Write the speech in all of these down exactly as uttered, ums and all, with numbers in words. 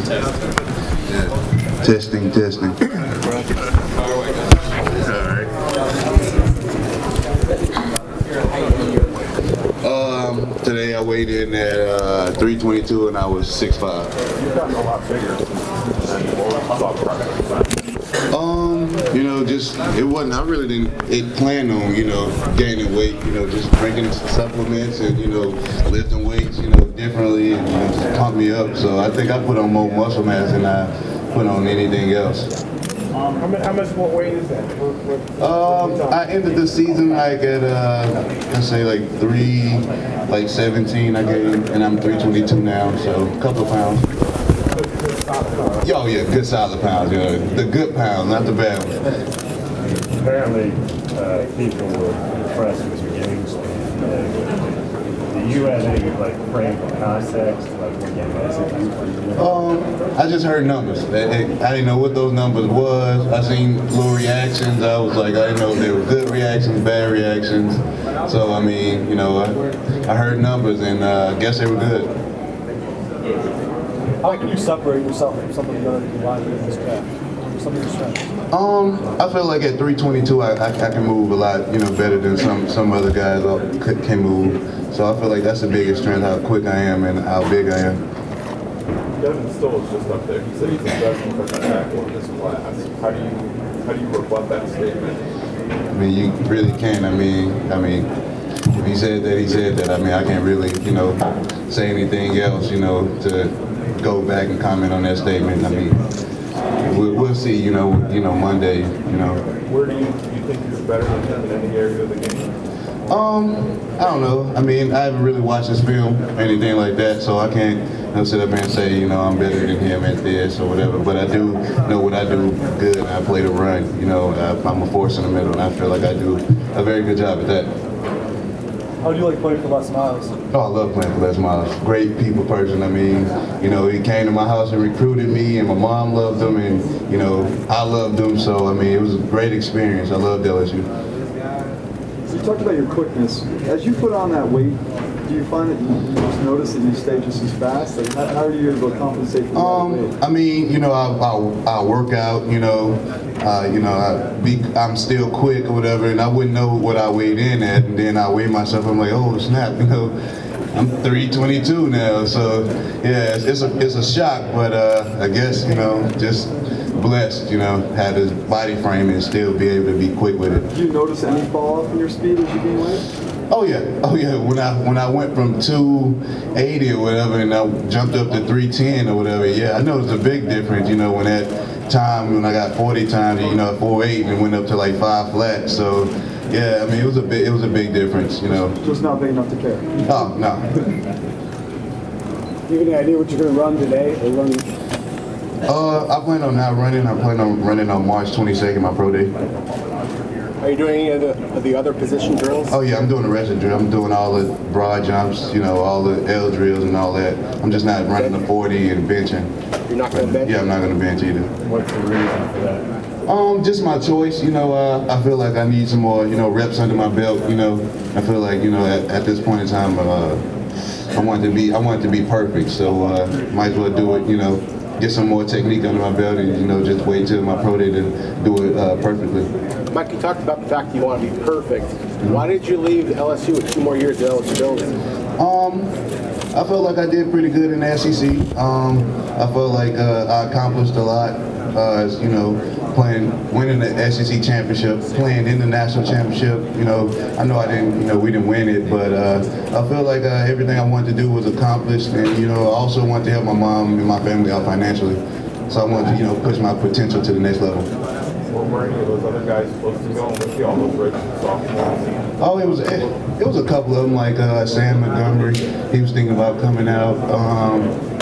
Yeah. Testing, testing. All right. Um, today I weighed in at uh, three twenty-two and I was six five. You've gotten a lot bigger. Um, you know, just it wasn't. I really didn't it plan on you know gaining weight. You know, just drinking supplements and you know lifting weights. You know, differently and you know, just pump me up. So I think I put on more muscle mass than I put on anything else. Um, how, much, how much more weight is that? What, what, Um, I ended the season like at uh, let's say like three, like seventeen. I gained, and I'm three twenty-two now, so a couple of pounds. Oh yeah, good solid pounds. You know, the good pounds, not the bad ones. Apparently, uh, people were impressed with your game span. Uh, do you have any like frame of context, like when you message? Um, I just heard numbers. I, I didn't know what those numbers was. I seen little reactions. I was like, I didn't know if they were good reactions, bad reactions. So I mean, you know, I, I heard numbers, and uh, I guess they were good. How can you separate yourself from somebody other than providing in this craft? Some of your strengths? Um, I feel like at three twenty-two, I, I, I can move a lot, you know, better than some some other guys can, can move. So I feel like that's the biggest strength, how quick I am and how big I am. Devin Stoll is just up there. He said he's the best defensive tackle in this class. How do you how do you rebut that statement? I mean, you really can't. I mean, I mean, if he said that, he said that. I mean, I can't really, you know, say anything else, you know, to go back and comment on that statement. I mean, we'll, we'll see, you know, you know, Monday, you know. Where do you, do you think you're better than him in any area of the game? Um, I don't know. I mean, I haven't really watched his film or anything like that, so I can't you know, sit up here and say, you know, I'm better than him at this or whatever. But I do know what I do good. I play the run. You know, I'm a force in the middle, and I feel like I do a very good job at that. How do you like playing for Les Miles? Oh, I love playing for Les Miles. Great people person. I mean, you know, he came to my house and recruited me, and my mom loved him, and, you know, I loved him. So, I mean, it was a great experience. I loved L S U. You talked about your quickness. As you put on that weight, do you find that you just notice that you stay just as fast? Like, how, how are you able to compensate for that Um, weight? I mean, you know, I, I, I work out, you know, uh, you know, I be, I'm still quick or whatever, and I wouldn't know what I weighed in at, and then I weigh myself, I'm like, oh snap, you know, I'm three twenty-two now, so yeah, it's, it's a it's a shock, but uh, I guess, you know, just blessed, you know, have this body frame and still be able to be quick with it. Do you notice any fall off in your speed as you gain weight? Oh yeah, oh yeah. When I when I went from two eighty or whatever, and I jumped up to three ten or whatever, yeah, I noticed a big difference. You know, when that time when I got forty times, you know, four eight, and it went up to like five flat. So yeah, I mean, it was a big it was a big difference. You know. Just not big enough to care. Oh no. Do you have any idea what you're going to run today or run? Uh, I plan on not running. I plan on running on March twenty-second, my pro day. Are you doing any of the, of the other position drills? Oh yeah, I'm doing the rest of the drill. I'm doing all the broad jumps, you know, all the L drills and all that. I'm just not running the forty and benching. You're not going to bench? Yeah, I'm not going to bench either. What's the reason for that? Um, just my choice. You know, uh, I feel like I need some more, you know, reps under my belt. You know, I feel like, you know, at, at this point in time, uh, I want to be, I want it to be perfect. So uh, might as well do it. You know, get some more technique under my belt, and you know, just wait till my pro day to do it uh, perfectly. Mike, you talked about the fact that you want to be perfect. Why did you leave L S U with two more years of eligibility? Um, I felt like I did pretty good in the S E C. Um, I felt like uh, I accomplished a lot. Uh, you know, playing, winning the S E C championship, playing in the national championship. You know, I know I didn't, you know, we didn't win it, but uh, I feel like uh, everything I wanted to do was accomplished, and you know, I also wanted to help my mom and my family out financially. So I wanted to, you know, push my potential to the next level. Were any of those other guys supposed to go with you, all those redshirt sophomores? Oh, it was it, it was a couple of them, like uh, Sam Montgomery. He was thinking about coming out. Um,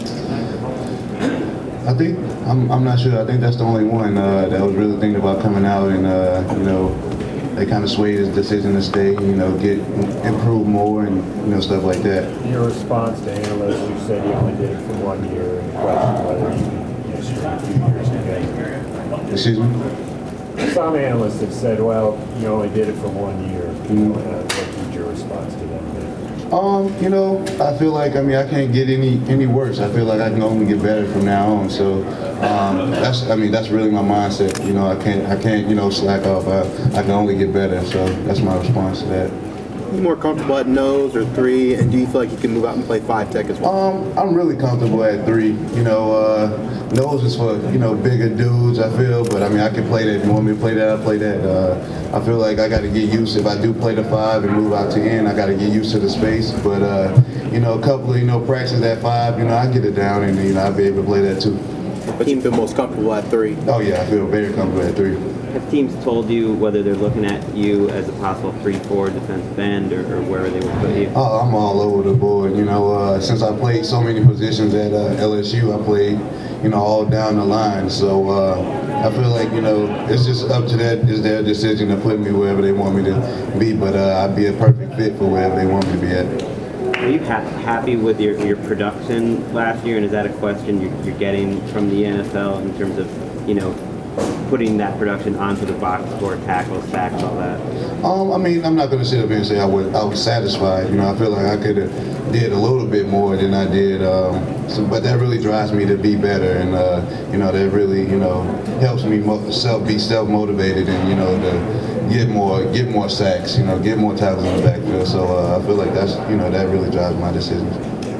I think I'm I'm not sure. I think that's the only one uh, that was really thinking about coming out, and uh, you know, they kind of swayed his decision to stay. You know, get improve more, and you know, stuff like that. Your response to analysts, you said you only did it for one year, and questioned whether you could you know, string a few years together. Excuse me. Some analysts have said, well, you only did it for one year. You know, uh, what would your response to that be? Um, you know, I feel like I mean I can't get any any worse. I feel like I can only get better from now on. So um, that's I mean that's really my mindset. You know, I can't I can't you know slack off. I, I can only get better. So that's my response to that. Are you more comfortable at nose or three, and do you feel like you can move out and play five tech as well? Um, I'm really comfortable at three. You know, uh, nose is for you know bigger dudes. I feel, but I mean I can play that. If you want me to play that, I play that. Uh, I feel like I got to get used. If I do play the five and move out to end, I got to get used to the space. But uh, you know, a couple of you know practice at five. You know, I get it down, and you know I'll be able to play that too. But you feel most comfortable at three? Oh yeah, I feel very comfortable at three. Have teams told you whether they're looking at you as a possible three four defensive end or, or where they would put you? Oh, I'm all over the board. You know, uh, since I played so many positions at uh, L S U, I played, you know, all down the line. So uh, I feel like, you know, it's just up to that. It's their decision to put me wherever they want me to be. But uh, I'd be a perfect fit for wherever they want me to be at. Are you ha- happy with your, your production last year? And is that a question you're, you're getting from the N F L in terms of, you know, putting that production onto the box score, tackles, sacks, all that? Um, I mean, I'm not going to sit up here and say I was, I was satisfied. You know, I feel like I could have did a little bit more than I did. Um, so, but that really drives me to be better, and uh, you know, that really, you know, helps me mo- self be self motivated, and you know, to get more, get more sacks, you know, get more tackles in the backfield. So uh, I feel like that's, you know, that really drives my decisions.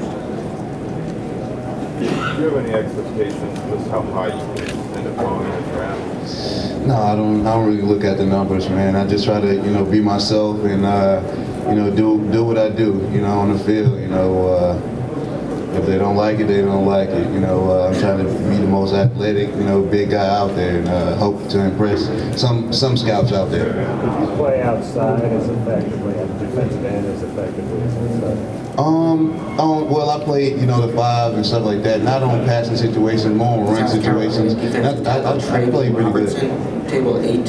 Do you have any expectations just how high you can end up going in the draft? No, I don't. I don't really look at the numbers, man. I just try to, you know, be myself and, uh, you know, do do what I do, you know, on the field. You know, uh, if they don't like it, they don't like it. You know, uh, I'm trying to be the most athletic, you know, big guy out there, and uh, hope to impress some some scouts out there. If you play outside as effectively, as a defensive end as effectively as inside? Um, um, well, I played, you know, the five and stuff like that. Not on passing situations, more on run situations. And I, I, I, I played pretty good. Table eight.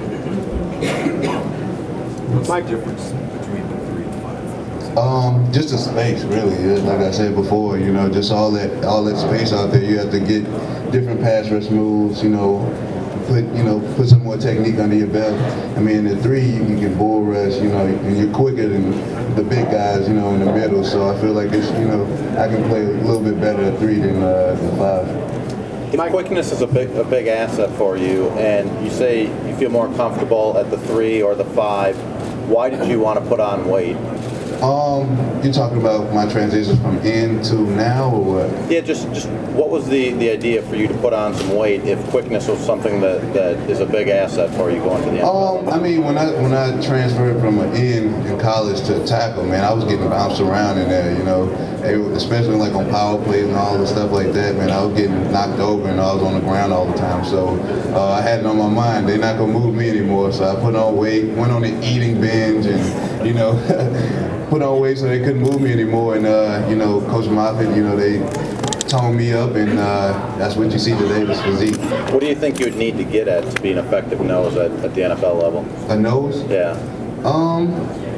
What's the difference between the three and five? Um, just the space, really. Yeah, like I said before, you know, just all that all that space out there. You have to get different pass rush moves. You know, put you know put some more technique under your belt. I mean, the three you, you can bull rush. You know, and you're quicker than the big guys. You know, in the middle. So I feel like it's you know I can play a little bit better at three than uh, than five. My quickness is a big a big asset for you, and you say you feel more comfortable at the three or the five. Why did you want to put on weight? Um, you're talking about my transitions from in to now, or what? Yeah, just just what was the, the idea for you to put on some weight if quickness was something that, that is a big asset for you going to the N F L? Um, I mean, when I when I transferred from an end in college to tackle, man, I was getting bounced around in there, you know, especially like on power plays and all the stuff like that, man. I was getting knocked over and I was on the ground all the time. So uh, I had it on my mind. They're not gonna move me anymore. So I put on weight, went on an eating binge, and you know. put on weight so they couldn't move me anymore, and uh, you know, Coach Moffitt, you know, they toned me up, and uh, that's what you see today, this physique. What do you think you would need to get at to be an effective nose at, at the N F L level? A nose? Yeah. Um,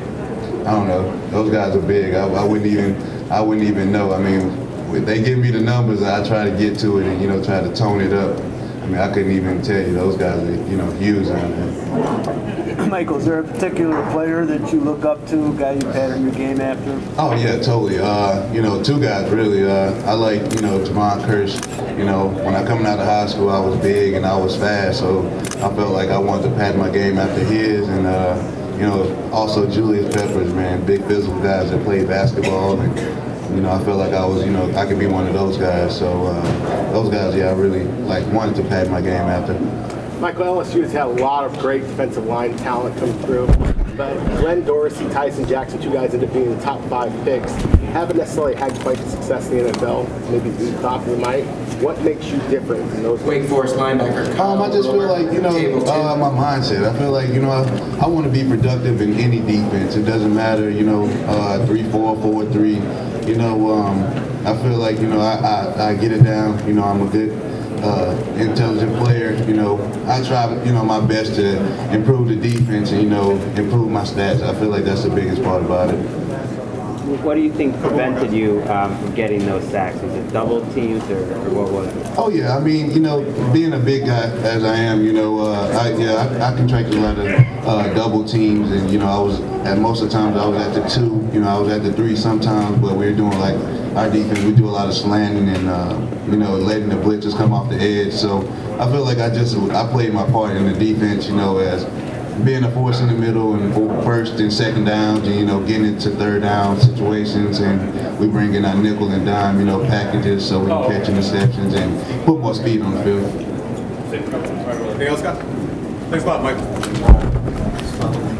I don't know. Those guys are big. I, I wouldn't even, I wouldn't even know. I mean, if they give me the numbers, I try to get to it and you know try to tone it up. I mean, I couldn't even tell you. Those guys are, you know, huge out there. Michael, is there a particular player that you look up to, a guy you pattern your game after? Oh yeah, totally. Uh, you know, two guys really. Uh, I like, you know, Javon Kirsch. You know, when I coming out of high school, I was big and I was fast, so I felt like I wanted to pattern my game after his. And uh, you know, also Julius Peppers, man, big physical guys that play basketball. And you know, I felt like I was, you know, I could be one of those guys. So uh, those guys, yeah, I really like wanted to pattern my game after. Michael, L S U has had a lot of great defensive line talent come through, but Glenn Dorsey, Tyson Jackson, two guys end up being the top five picks, haven't necessarily had quite the success in the N F L, maybe we thought they might. What makes you different than those? Wake Forest linebacker. Um, I just feel like, you know, uh, my mindset. I feel like, you know, I, I want to be productive in any defense. It doesn't matter, you know, uh, three four, four three. You know, um, I feel like, you know, I, I, I get it down. You know, I'm a good, uh, intelligent player. You know, I try, you know, my best to improve the defense and, you know, improve my stats. I feel like that's the biggest part about it. what do you think prevented you um, from getting those sacks? Was it double teams or, or what was it? Oh yeah, I mean, you know, being a big guy as I am, you know, uh, I, yeah, I, I contracted a lot of uh, double teams, and you know, I was at most of the times I was at the two, you know, I was at the three sometimes, but we were doing like our defense. We do a lot of slanting and uh, you know, letting the blitzers come off the edge. So I feel like I just I played my part in the defense, you know, as being a force in the middle and first and second downs, and you know, getting into third down situations, and we bring in our nickel and dime, you know, packages so we can catch interceptions and put more speed on the field. Anything else, guys? Thanks a lot, Mike.